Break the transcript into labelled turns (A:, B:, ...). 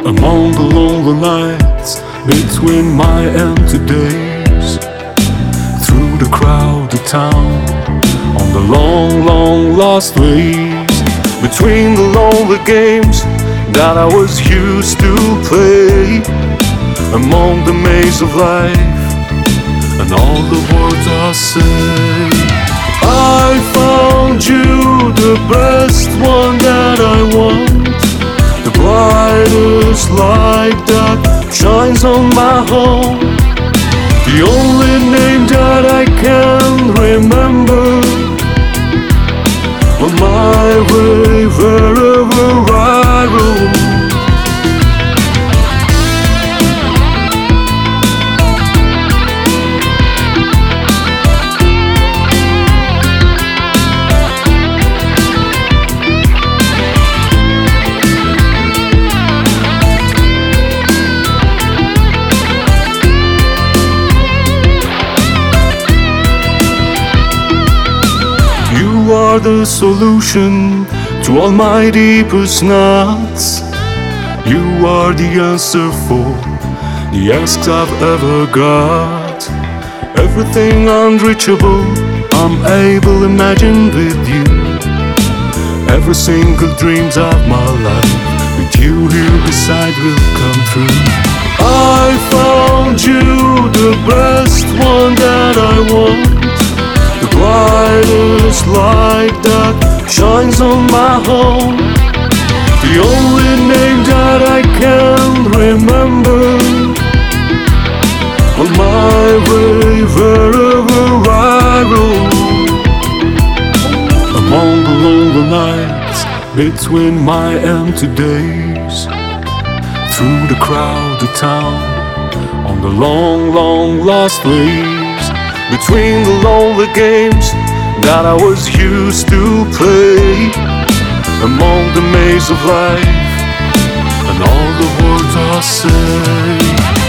A: Among the lonely nights between my empty days, through the crowded town, on the long, long lost ways, between the lonely games that I was used to play, among the maze of life and all the words I say. I found you, the best one that I want, the brightest light that shines on my home, the only name that I can remember on my way wherever I roam. You are the solution to all my deepest knots. You are the answer for the asks I've ever got. Everything unreachable, I'm able to imagine with you. Every single dreams of my life, with you here beside will come true. I found you, the best one that I want, the brightest light that shines on my home, the only name that I can remember on my way wherever I roam. Among the lonely nights between my empty days, through the crowded town, on the long, long lost ways, between the lonely games that I was used to play, among the maze of life and all the words I say.